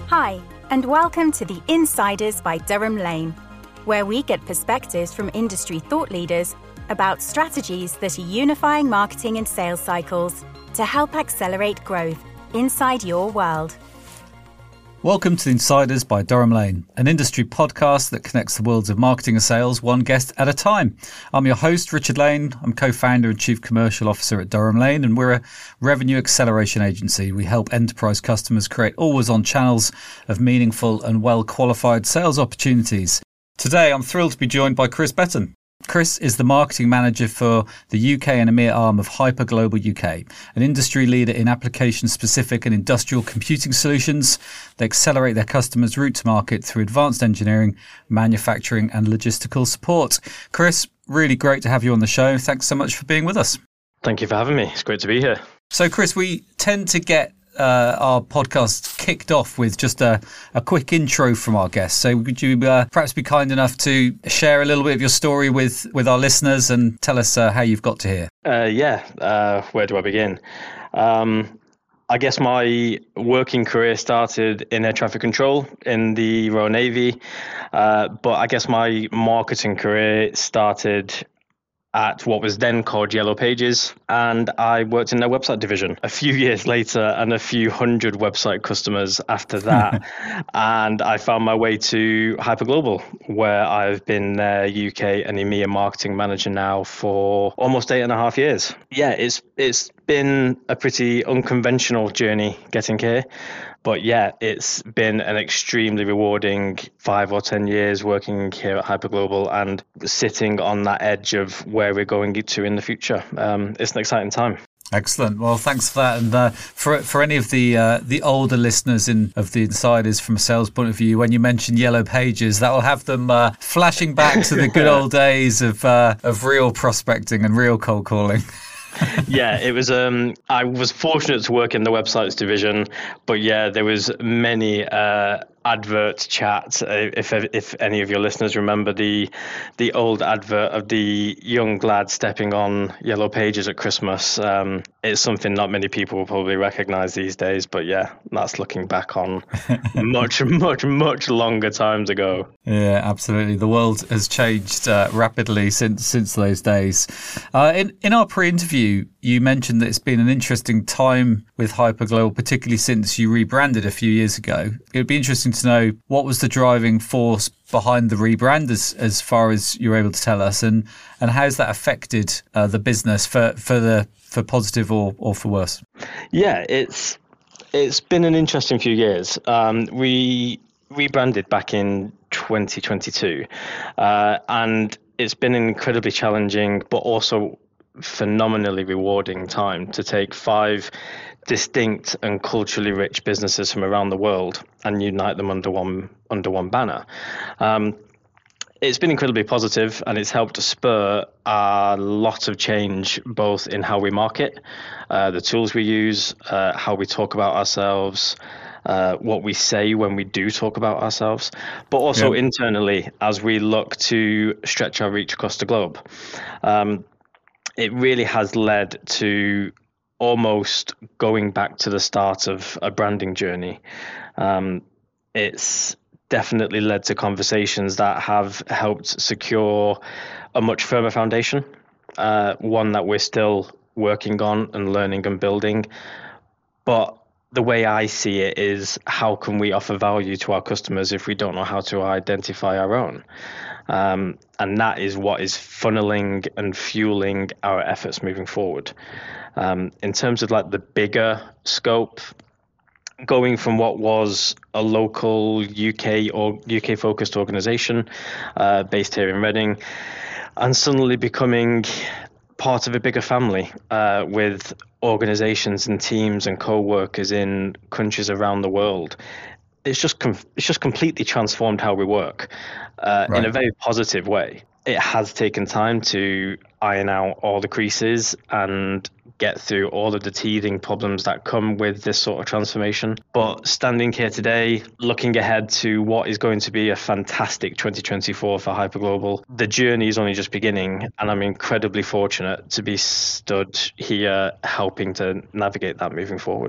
Hi, and welcome to the Insiders by Durham Lane, where we get perspectives from industry thought leaders about strategies that are unifying marketing and sales cycles to help accelerate growth inside your world. Welcome to the Insiders by Durham Lane, an industry podcast that connects the worlds of marketing and sales one guest at a time. I'm your host, Richard Lane. I'm co-founder and chief commercial officer at Durham Lane, and we're a revenue acceleration agency. We help enterprise customers create always-on channels of meaningful and well-qualified sales opportunities. Today, I'm thrilled to be joined by Chris Betton. Chris is the marketing manager for the UK and EMEA arm of Hyperglobal UK, an industry leader in application-specific and industrial computing solutions. They accelerate their customers' route to market through advanced engineering, manufacturing and logistical support. Chris, really great to have you on the show. Thanks so much for being with us. Thank you for having me. It's great to be here. So, Chris, we tend to get our podcast kicked off with just a quick intro from our guests. So would you perhaps be kind enough to share a little bit of your story with our listeners and tell us how you've got to here? Where do I begin? I guess my working career started in air traffic control in the Royal Navy, but I guess my marketing career started at what was then called Yellow Pages, and I worked in their website division. A few years later, and a few hundred website customers after that, and I found my way to Hyperglobal, where I've been their UK and EMEA marketing manager now for almost 8.5 years. Yeah, it's been a pretty unconventional journey getting here. But yeah, it's been an extremely rewarding 5 or 10 years working here at Hyperglobal and sitting on that edge of where we're going to in the future. It's an exciting time. Excellent. Well, thanks for that. And for any of the older listeners of the Insiders from a sales point of view, when you mention Yellow Pages, that will have them flashing back to the good old days of real prospecting and real cold calling. Yeah, it was. I was fortunate to work in the websites division, but yeah, there was many advert chat. If any of your listeners remember the old advert of the young lad stepping on Yellow Pages at Christmas, it's something not many people will probably recognise these days. But yeah, that's looking back on much longer times ago. Yeah, absolutely. The world has changed rapidly since those days. In our pre-interview, you mentioned that it's been an interesting time with Hyperglobal, particularly since you rebranded a few years ago. It would be interesting to know what was the driving force behind the rebrand as far as you're able to tell us, and how's that affected the business for positive or for worse? Yeah, it's been an interesting few years. We rebranded back in 2022, and it's been an incredibly challenging but also phenomenally rewarding time to take 5 distinct and culturally rich businesses from around the world and unite them under one banner. It's been incredibly positive, and it's helped to spur a lot of change, both in how we market, the tools we use, how we talk about ourselves, what we say when we do talk about ourselves, but also internally as we look to stretch our reach across the globe. It really has led to almost going back to the start of a branding journey. It's definitely led to conversations that have helped secure a much firmer foundation, one that we're still working on and learning and building. But the way I see it is, how can we offer value to our customers if we don't know how to identify our own? And that is what is funneling and fueling our efforts moving forward. In terms of like the bigger scope, going from what was a local UK focused organization based here in Reading, and suddenly becoming part of a bigger family with organizations and teams and co-workers in countries around the world. It's just completely transformed how we work in a very positive way. It has taken time to iron out all the creases and get through all of the teething problems that come with this sort of transformation. But standing here today, looking ahead to what is going to be a fantastic 2024 for Hyperglobal, the journey is only just beginning, and I'm incredibly fortunate to be stood here helping to navigate that moving forward.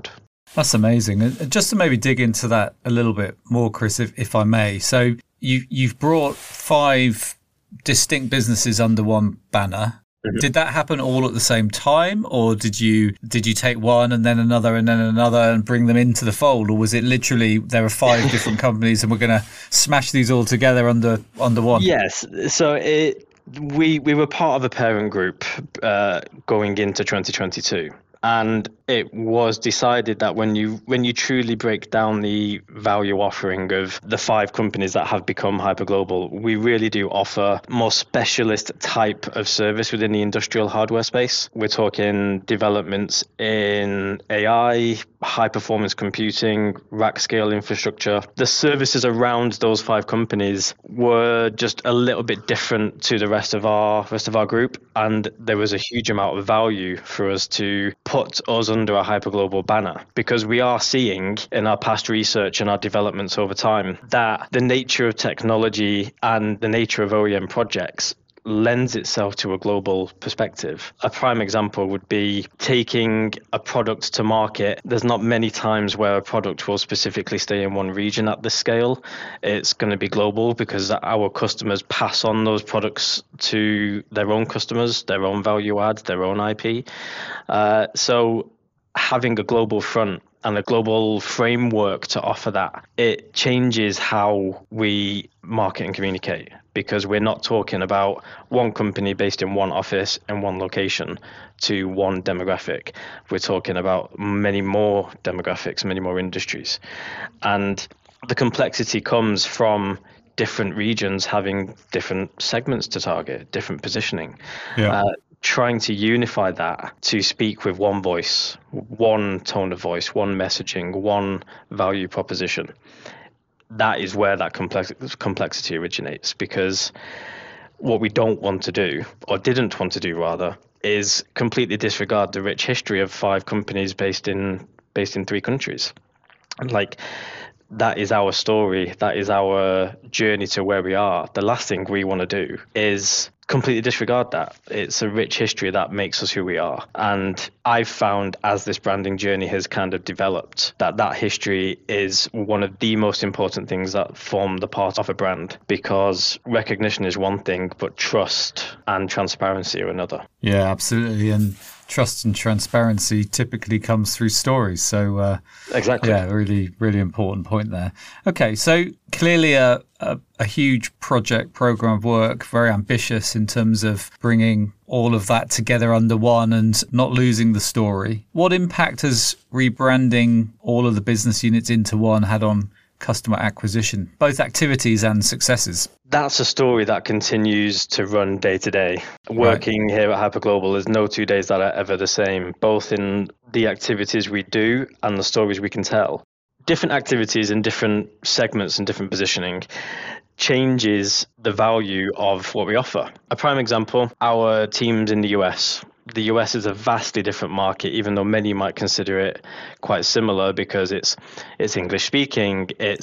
That's amazing. And just to maybe dig into that a little bit more, Chris, if I may. So you've brought 5 distinct businesses under one banner. Mm-hmm. Did that happen all at the same time, or did you take one and then another and bring them into the fold, or was it literally there are 5 different companies and we're going to smash these all together under one? Yes. So we were part of a parent group going into 2022. And it was decided that when you truly break down the value offering of the 5 companies that have become hyperglobal, we really do offer more specialist type of service within the industrial hardware space. We're talking developments in AI, high performance computing, rack scale infrastructure. The services around those 5 companies were just a little bit different to the rest of our group, and there was a huge amount of value for us to put us under a hyperglobal banner, because we are seeing in our past research and our developments over time that the nature of technology and the nature of OEM projects lends itself to a global perspective. A prime example would be taking a product to market. There's not many times where a product will specifically stay in one region at this scale. It's going to be global because our customers pass on those products to their own customers, their own value add, their own IP. So having a global front and a global framework to offer that, it changes how we market and communicate, because we're not talking about one company based in one office and one location to one demographic. We're talking about many more demographics, many more industries. And the complexity comes from different regions having different segments to target, different positioning. Yeah. Trying to unify that to speak with one voice, one tone of voice, one messaging, one value proposition. That is where that complexity originates, because what we don't want to do, or didn't want to do rather, is completely disregard the rich history of 5 companies based in 3 countries. Like, that is our story. That is our journey to where we are. The last thing we want to do is completely disregard that. It's a rich history that makes us who we are. And I've found, as this branding journey has kind of developed, that history is one of the most important things that form the part of a brand, because recognition is one thing, but trust and transparency are another. Yeah, absolutely. And trust and transparency typically comes through stories. So exactly. Yeah, really, really important point there. Okay, so clearly a huge program of work, very ambitious in terms of bringing all of that together under one and not losing the story. What impact has rebranding all of the business units into one had on customer acquisition, both activities and successes? That's a story that continues to run day to day. Working here at Hyperglobal, there's no 2 days that are ever the same, both in the activities we do and the stories we can tell. Different activities in different segments and different positioning changes the value of what we offer. A prime example, our teams in the US. The US is a vastly different market, even though many might consider it quite similar, because it's English speaking. It's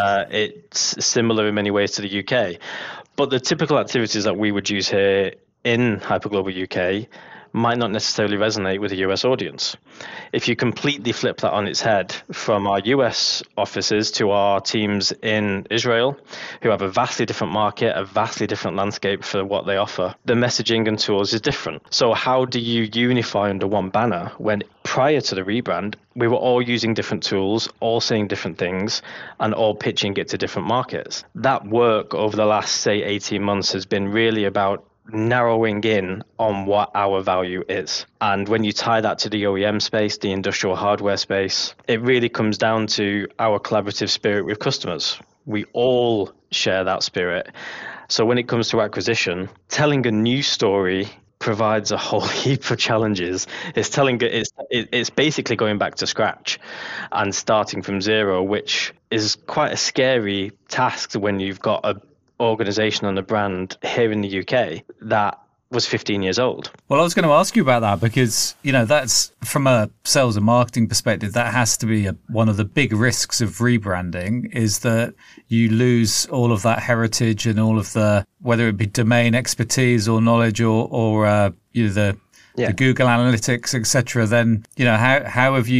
similar in many ways to the UK. But the typical activities that we would use here in Hyperglobal UK might not necessarily resonate with a US audience. If you completely flip that on its head, from our US offices to our teams in Israel, who have a vastly different market, a vastly different landscape for what they offer, the messaging and tools is different. So how do you unify under one banner when prior to the rebrand, we were all using different tools, all saying different things, and all pitching it to different markets? That work over the last, say, 18 months has been really about narrowing in on what our value is. And when you tie that to the OEM space, the industrial hardware space, it really comes down to our collaborative spirit with customers. We all share that spirit. So when it comes to acquisition, telling a new story provides a whole heap of challenges. It's basically going back to scratch and starting from zero, which is quite a scary task when you've got a organization and a brand here in the UK that was 15 years old. Well, I was going to ask you about that, because, that's from a sales and marketing perspective, that has to be one of the big risks of rebranding, is that you lose all of that heritage and all of the, whether it be domain expertise or knowledge or the Google Analytics, etc. Then, how have you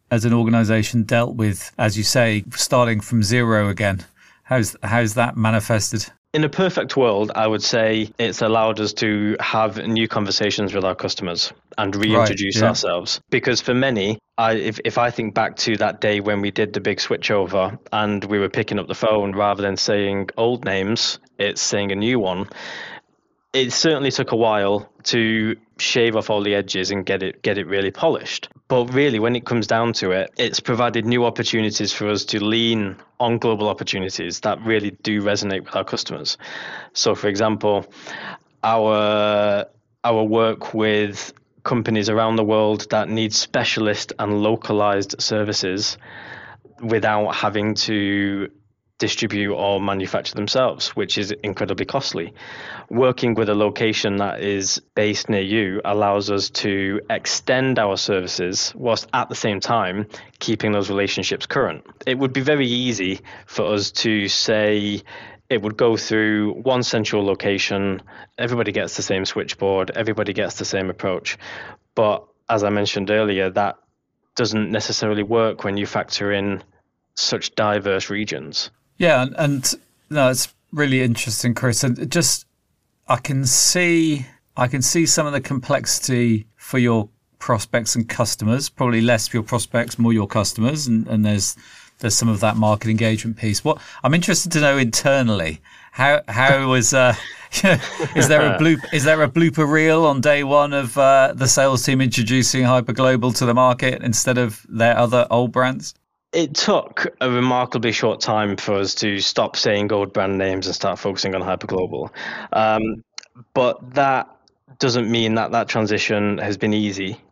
as an organization dealt with, as you say, starting from zero again? How's that manifested? In a perfect world, I would say it's allowed us to have new conversations with our customers and reintroduce ourselves. Because for many, if I think back to that day when we did the big switchover and we were picking up the phone rather than saying old names, it's saying a new one. It certainly took a while to shave off all the edges and get it really polished. But really, when it comes down to it, it's provided new opportunities for us to lean on global opportunities that really do resonate with our customers. So, for example, our work with companies around the world that need specialist and localized services without having to distribute or manufacture themselves, which is incredibly costly. Working with a location that is based near you allows us to extend our services whilst at the same time keeping those relationships current. It would be very easy for us to say it would go through one central location, everybody gets the same switchboard, everybody gets the same approach. But as I mentioned earlier, that doesn't necessarily work when you factor in such diverse regions. Yeah, and no, it's really interesting, Chris. And just I can see some of the complexity for your prospects and customers. Probably less for your prospects, more your customers, and there's some of that market engagement piece. What I'm interested to know internally, how was is there a blooper reel on day one of the sales team introducing Hyperglobal to the market instead of their other old brands? It took a remarkably short time for us to stop saying old brand names and start focusing on Hyperglobal. But that doesn't mean that transition has been easy.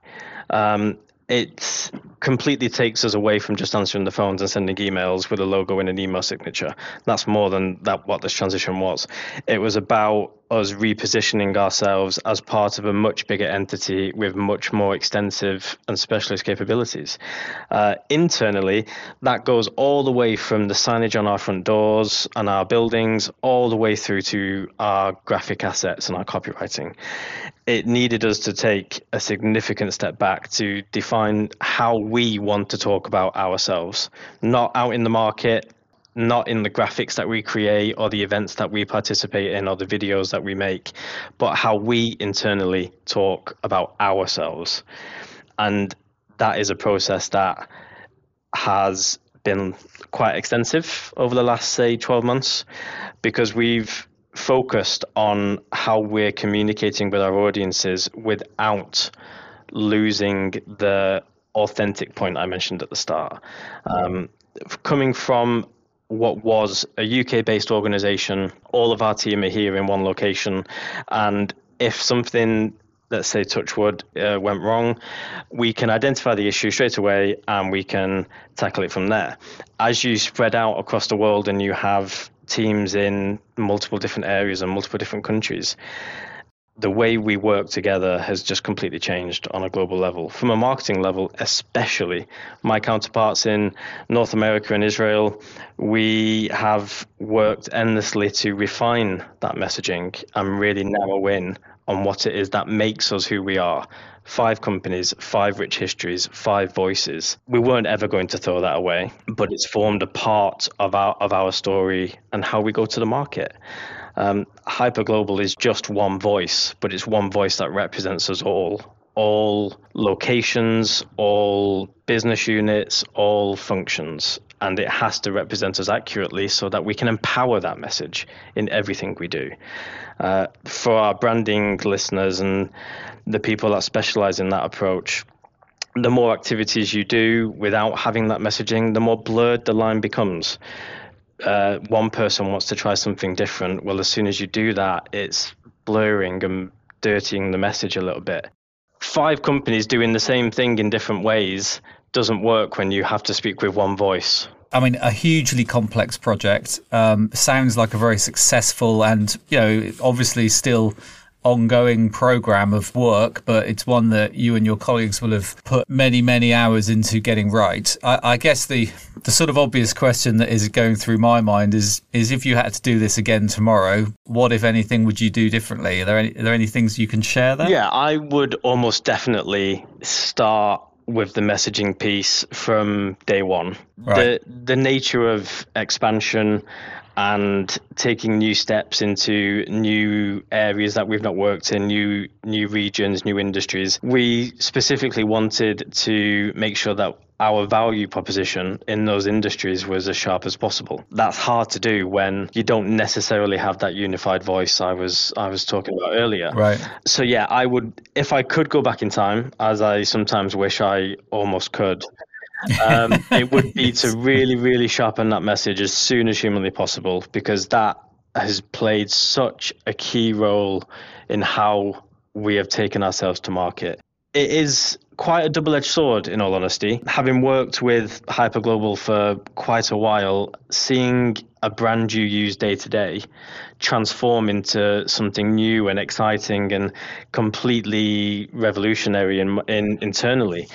It completely takes us away from just answering the phones and sending emails with a logo and an email signature. That's more than what this transition was. It was about us repositioning ourselves as part of a much bigger entity with much more extensive and specialist capabilities. Internally, that goes all the way from the signage on our front doors and our buildings, all the way through to our graphic assets and our copywriting. It needed us to take a significant step back to define how we want to talk about ourselves, not out in the market, not in the graphics that we create or the events that we participate in or the videos that we make, but how we internally talk about ourselves. And that is a process that has been quite extensive over the last, say, 12 months, because we've focused on how we're communicating with our audiences without losing the authentic point I mentioned at the start. Coming from what was a UK-based organization, all of our team are here in one location, and if something, let's say touch wood, went wrong, we can identify the issue straight away and we can tackle it from there. As you spread out across the world and you have teams in multiple different areas and multiple different countries, the way we work together has just completely changed on a global level. From a marketing level, especially, my counterparts in North America and Israel, we have worked endlessly to refine that messaging and really narrow in on what it is that makes us who we are. 5 companies, 5 rich histories, 5 voices. We weren't ever going to throw that away, but it's formed a part of our story and how we go to the market. Hyperglobal is just one voice, but it's one voice that represents us all locations, all business units, all functions. And it has to represent us accurately so that we can empower that message in everything we do. For our branding listeners and the people that specialize in that approach, the more activities you do without having that messaging, the more blurred the line becomes. One person wants to try something different. Well, as soon as you do that, it's blurring and dirtying the message a little bit. 5 companies doing the same thing in different ways doesn't work when you have to speak with one voice. I mean, a hugely complex project. Sounds like a very successful and, obviously still ongoing program of work, but it's one that you and your colleagues will have put many, many hours into getting right. I guess the sort of obvious question that is going through my mind is if you had to do this again tomorrow, what, if anything, would you do differently? Are there any things you can share there? Yeah, I would almost definitely start with the messaging piece from day one. Right. The nature of expansion and taking new steps into new areas that we've not worked in, new regions, new industries. We specifically wanted to make sure that our value proposition in those industries was as sharp as possible. That's hard to do when you don't necessarily have that unified voice I was talking about earlier. Right. So yeah, I would, if I could go back in time, as I sometimes wish I almost could, it would be to really, really sharpen that message as soon as humanly possible, because that has played such a key role in how we have taken ourselves to market. It is quite a double-edged sword, in all honesty. Having worked with Hyperglobal for quite a while, seeing a brand you use day to day transform into something new and exciting and completely revolutionary internally,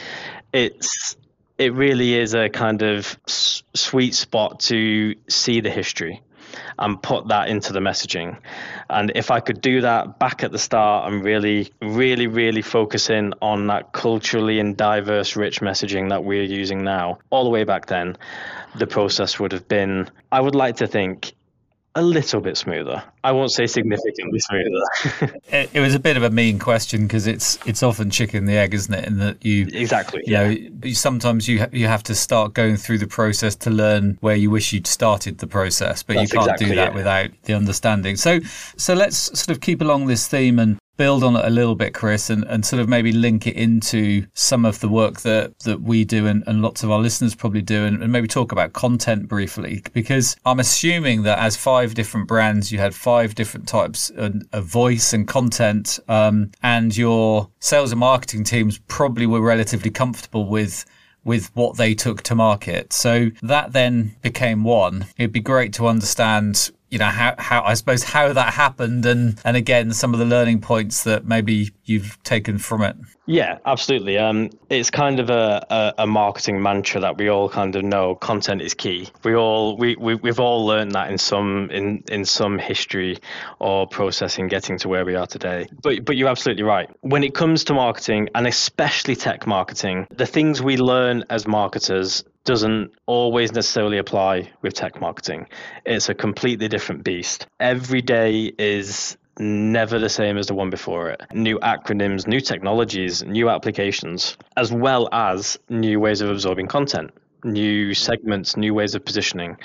it really is a kind of sweet spot to see the history and put that into the messaging. And if I could do that back at the start and really, really, really focus in on that culturally and diverse, rich messaging that we're using now, all the way back then, the process would have been, I would like to think, a little bit smoother. I won't say significantly smoother. It was a bit of a mean question because it's often chicken and the egg, isn't it? In that exactly, you know, sometimes you have to start going through the process to learn where you wish you'd started the process, but you can't do that without the understanding. So let's sort of keep along this theme and build on it a little bit, Chris, and sort of maybe link it into some of the work that we do and lots of our listeners probably do, and maybe talk about content briefly, because I'm assuming that as 5 different brands, you had 5 different types of voice and content, and your sales and marketing teams probably were relatively comfortable with what they took to market. So that then became one. It'd be great to understand, you know, how I suppose how that happened, and again some of the learning points that maybe you've taken from it. Yeah, absolutely. It's kind of a marketing mantra that we all kind of know. Content is key. We've all learned that in some history or process in getting to where we are today. But you're absolutely right. When it comes to marketing, and especially tech marketing, the things we learn as marketers doesn't always necessarily apply with tech marketing. It's a completely different beast. Every day is never the same as the one before it. New acronyms, new technologies, new applications, as well as new ways of absorbing content, new segments, new ways of positioning.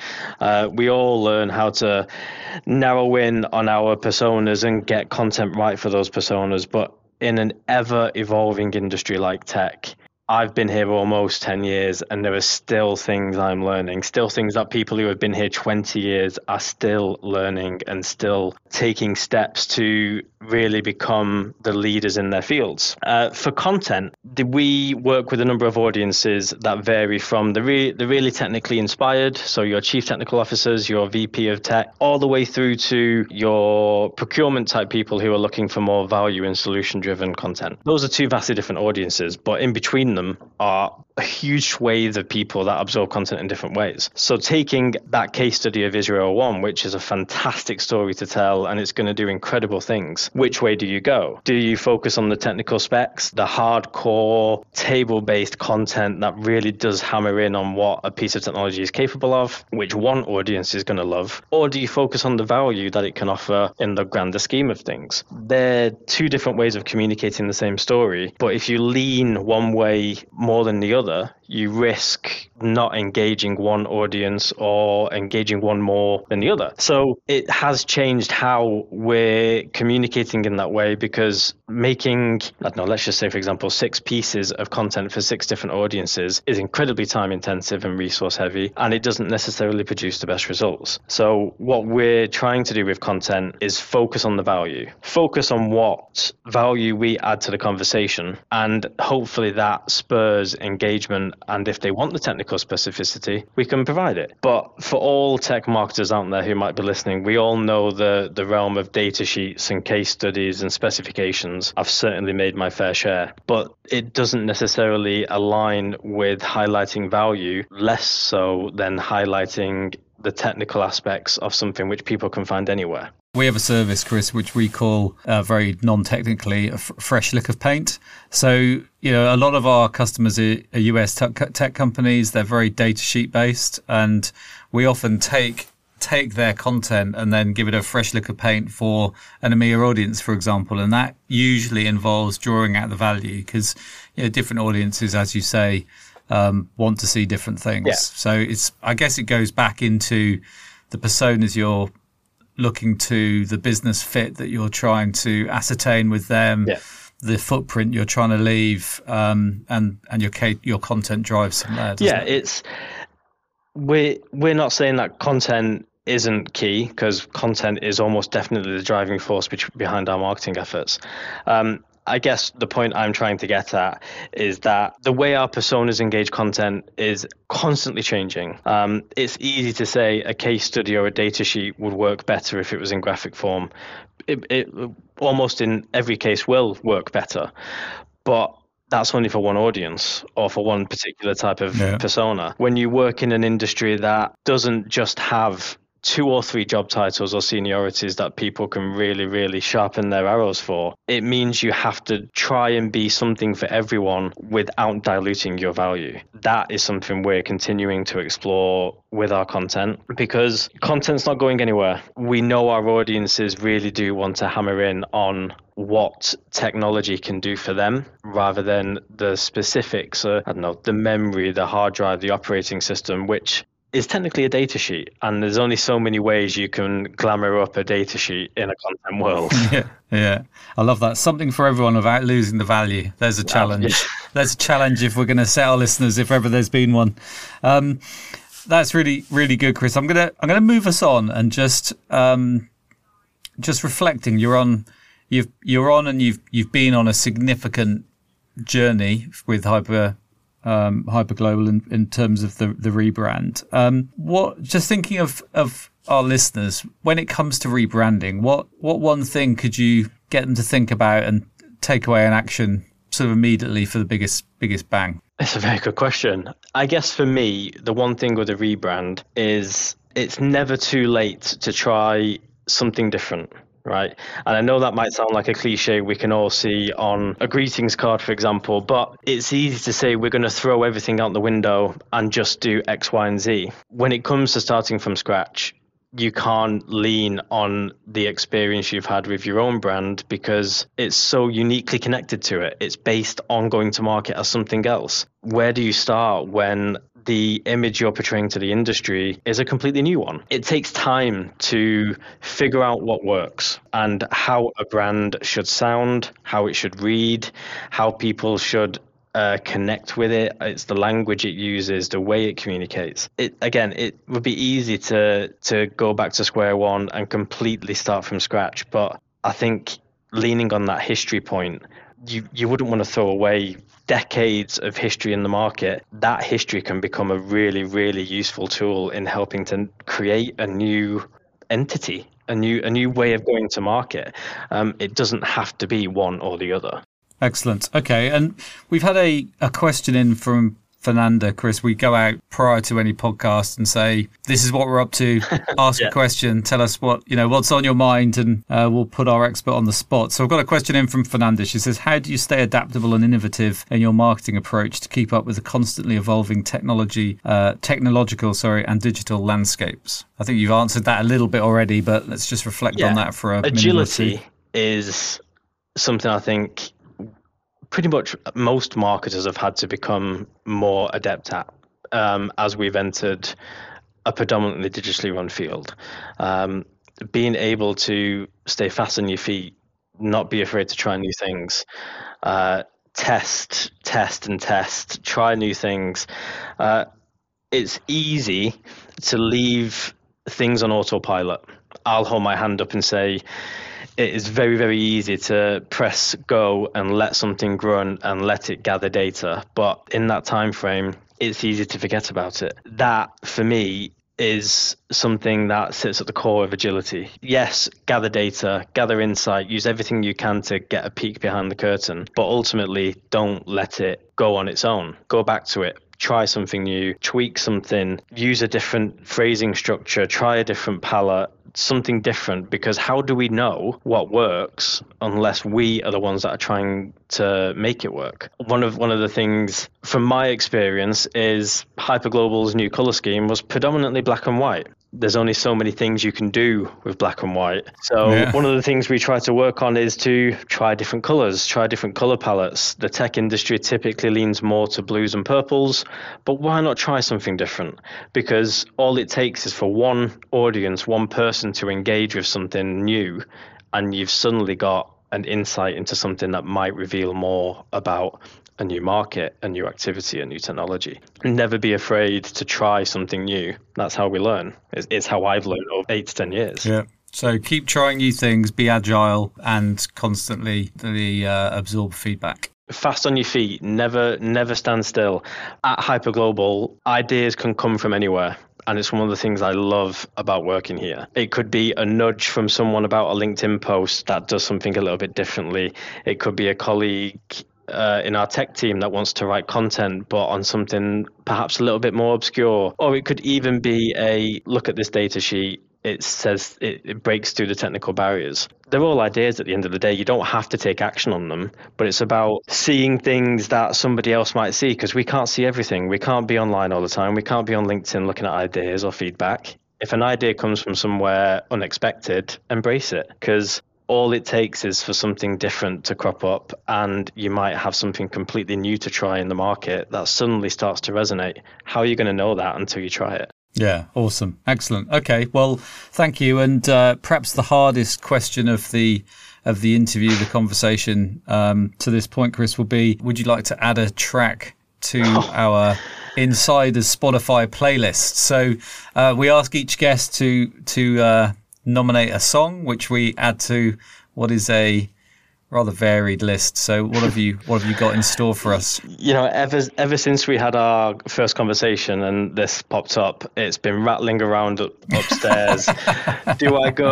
We all learn how to narrow in on our personas and get content right for those personas, but in an ever evolving industry like tech, I've been here almost 10 years and there are still things I'm learning, still things that people who have been here 20 years are still learning and still taking steps to really become the leaders in their fields. For content, we work with a number of audiences that vary from the really technically inspired, so your chief technical officers, your VP of tech, all the way through to your procurement type people who are looking for more value and solution driven content. Those are 2 vastly different audiences, but in between them are a huge swathe of people that absorb content in different ways. So taking that case study of Israel One, which is a fantastic story to tell and it's going to do incredible things, which way do you go? Do you focus on the technical specs, the hardcore table-based content that really does hammer in on what a piece of technology is capable of, which one audience is going to love? Or do you focus on the value that it can offer in the grander scheme of things? They're 2 different ways of communicating the same story, but if you lean one way more than the other, you risk not engaging one audience or engaging one more than the other. So it has changed how we're communicating in that way, because making, I don't know, let's just say, for example, 6 pieces of content for 6 different audiences is incredibly time intensive and resource heavy, and it doesn't necessarily produce the best results. So what we're trying to do with content is focus on the value, focus on what value we add to the conversation, and hopefully that spurs engagement. And if they want the technical specificity, we can provide it. But for all tech marketers out there who might be listening, we all know the realm of data sheets and case studies and specifications. I've certainly made my fair share, but it doesn't necessarily align with highlighting value, less so than highlighting the technical aspects of something which people can find anywhere. We have a service, Chris, which we call very non-technically a fresh lick of paint. So, a lot of our customers are US tech companies. They're very data sheet based, and we often take their content and then give it a fresh lick of paint for an EMEA audience, for example. And that usually involves drawing out the value because, different audiences, as you say, want to see different things. Yeah. So I guess it goes back into the personas you're looking to, the business fit that you're trying to ascertain with them, the footprint you're trying to leave, and your content drives from there. We're not saying that content isn't key, because content is almost definitely the driving force behind our marketing efforts. I guess the point I'm trying to get at is that the way our personas engage content is constantly changing. It's easy to say a case study or a data sheet would work better if it was in graphic form. It almost in every case will work better, but that's only for one audience or for one particular type of persona. When you work in an industry that doesn't just have 2 or 3 job titles or seniorities that people can really, really sharpen their arrows for, it means you have to try and be something for everyone without diluting your value. That is something we're continuing to explore with our content, because content's not going anywhere. We know our audiences really do want to hammer in on what technology can do for them rather than the specifics, the memory, the hard drive, the operating system, which is technically a data sheet, and there's only so many ways you can glamour up a data sheet in a content world. Yeah. I love that. Something for everyone without losing the value. There's a challenge. There's a challenge if we're going to set our listeners, if ever there's been one. That's really, really good, Chris. I'm gonna move us on and just reflecting. You're on and you've been on a significant journey with Hyperglobal in terms of the rebrand. Just thinking of our listeners, when it comes to rebranding, what one thing could you get them to think about and take away an action sort of immediately for the biggest bang? It's a very good question. I guess for me, the one thing with a rebrand is it's never too late to try something different. Right. And I know that might sound like a cliche we can all see on a greetings card, for example, but it's easy to say we're going to throw everything out the window and just do X, Y, and Z. When it comes to starting from scratch, you can't lean on the experience you've had with your own brand because it's so uniquely connected to it. It's based on going to market as something else. Where do you start when the image you're portraying to the industry is a completely new one? It takes time to figure out what works and how a brand should sound, how it should read, how people should connect with it. It's the language it uses, the way it communicates. It would be easy to go back to square one and completely start from scratch. But I think leaning on that history point, you wouldn't want to throw away decades of history in the market. That history can become a really, really useful tool in helping to create a new entity, a new way of going to market. It doesn't have to be one or the other. Excellent. Okay, and we've had a question in from Fernanda. Chris, we go out prior to any podcast and say, this is what we're up to. Ask a question. Tell us what's on your mind, and we'll put our expert on the spot. So I've got a question in from Fernanda. She says, how do you stay adaptable and innovative in your marketing approach to keep up with the constantly evolving technological and digital landscapes? I think you've answered that a little bit already, but let's just reflect on that for a minute or two. Agility is something I think pretty much most marketers have had to become more adept at as we've entered a predominantly digitally run field. Being able to stay fast on your feet, not be afraid to try new things, test, try new things. It's easy to leave things on autopilot. I'll hold my hand up and say, it is very, very easy to press go and let something run and let it gather data. But in that time frame, it's easy to forget about it. That, for me, is something that sits at the core of agility. Yes, gather data, gather insight, use everything you can to get a peek behind the curtain, but ultimately don't let it go on its own. Go back to it. Try something new, tweak something, use a different phrasing structure, try a different palette something different, because how do we know what works unless we are the ones that are trying to make it work? One of the things from my experience is Hyperglobal's new color scheme was predominantly black and white. There's only so many things you can do with black and white. So One of the things we try to work on is to try different colors, try different color palettes. The tech industry typically leans more to blues and purples, but why not try something different? Because all it takes is for one audience, one person to engage with something new, and you've suddenly got an insight into something that might reveal more about a new market, a new activity, a new technology. Never be afraid to try something new. That's how we learn. It's how I've learned over 8 to 10 years. Yeah. So keep trying new things, be agile, and constantly absorb feedback. Fast on your feet, never stand still. At Hyperglobal, ideas can come from anywhere. And it's one of the things I love about working here. It could be a nudge from someone about a LinkedIn post that does something a little bit differently. It could be a colleague in our tech team that wants to write content, but on something perhaps a little bit more obscure. Or it could even be a look at this data sheet. It says it breaks through the technical barriers. They're all ideas at the end of the day. You don't have to take action on them, but it's about seeing things that somebody else might see, because we can't see everything. We can't be online all the time. We can't be on LinkedIn looking at ideas or feedback. If an idea comes from somewhere unexpected, embrace it, because all it takes is for something different to crop up, and you might have something completely new to try in the market that suddenly starts to resonate. How are you going to know that until you try it? Yeah, awesome. Excellent. Okay, well, thank you. And perhaps the hardest question of the interview, the conversation to this point, Chris, will be, would you like to add a track to our Insiders Spotify playlist? So we ask each guest to nominate a song, which we add to what is a rather varied list. So what have you got in store for us? You know, ever since we had our first conversation and this popped up, it's been rattling around upstairs. Do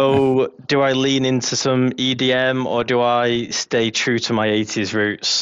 I lean into some EDM, or do I stay true to my 80s roots?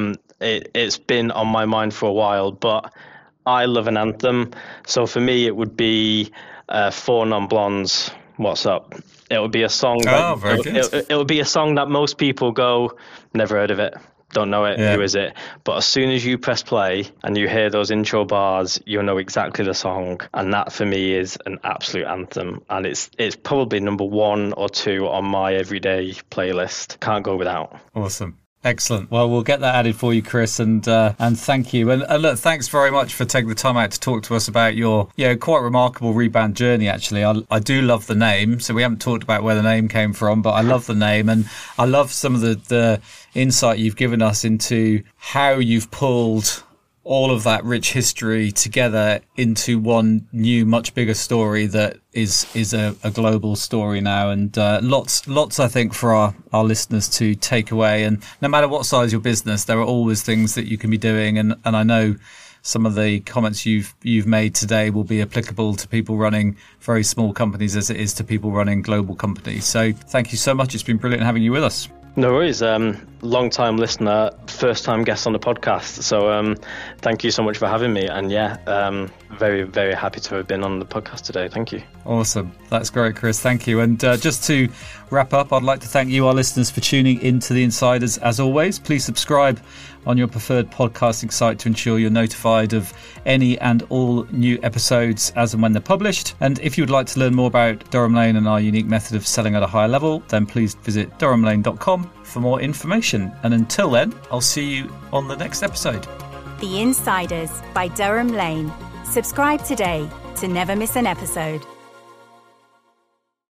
It's been on my mind for a while, but I love an anthem. So for me, it would be 4 Non-Blondes, What's Up. It would be a song. It would be a song that most people go, never heard of it, don't know it, Who is it? But as soon as you press play and you hear those intro bars, you'll know exactly the song. And that for me is an absolute anthem. And it's probably number 1 or 2 on my everyday playlist. Can't go without. Awesome. Excellent. Well, we'll get that added for you, Chris, and thank you. And look, thanks very much for taking the time out to talk to us about your quite remarkable Rebound journey, actually. I do love the name, so we haven't talked about where the name came from, but I love the name, and I love some of the insight you've given us into how you've pulled all of that rich history together into one new, much bigger story that is a global story now, and lots I think for our listeners to take away. And no matter what size your business, there are always things that you can be doing, and I know some of the comments you've made today will be applicable to people running very small companies as it is to people running global companies. So thank you so much. It's been brilliant having you with us. No worries. Long-time listener, first-time guest on the podcast. So thank you so much for having me. And very, very happy to have been on the podcast today. Thank you. Awesome. That's great, Chris. Thank you. And just to wrap up, I'd like to thank you, our listeners, for tuning into The Insiders. As always, please subscribe on your preferred podcasting site to ensure you're notified of any and all new episodes as and when they're published. And if you would like to learn more about Durham Lane and our unique method of selling at a higher level, then please visit durhamlane.com for more information. And until then, I'll see you on the next episode. The Insiders by Durham Lane. Subscribe today to never miss an episode.